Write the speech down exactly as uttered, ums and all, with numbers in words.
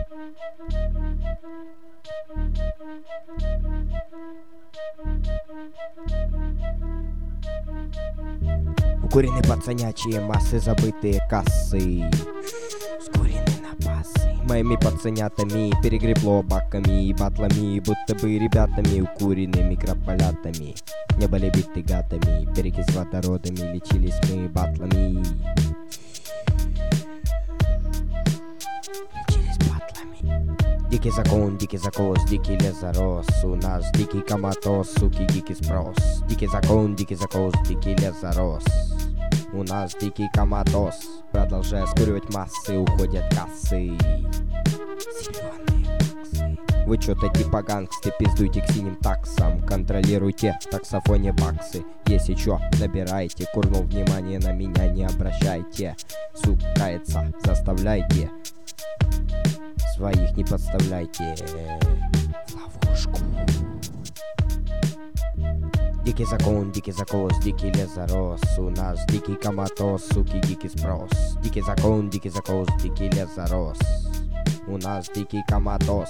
Укурены пацанячие массы, забытые кассы, скурены напасы моими пацанятами, перегребло баками и батлами, будто бы ребятами, укурены микрополятами. Не были биты гатами, перекислотородами, лечились мы батлами. Лечились батлами. Дикий закон, дикий закос, дикий лес зарос. У нас дикий коматоз, суки, дикий спрос. Дикий закон, дикий закос, дикий лес зарос. У нас дикий коматоз. Продолжая скуривать массы, уходят кассы. Зеленые баксы. Вы чё-то типа гангсты, пиздуйте к синим таксам. Контролируйте в таксофоне баксы. Если чё, набирайте, курнул внимание на меня не обращайте. Сукается, заставляйте. Своих не подставляйте в ловушку. Дикий закон, дикий закос, дикий лес зарос. У нас дикий коматоз, суки, дикий спрос. Дикий закон, дикий закос, дикий лес зарос. У нас дикий коматоз.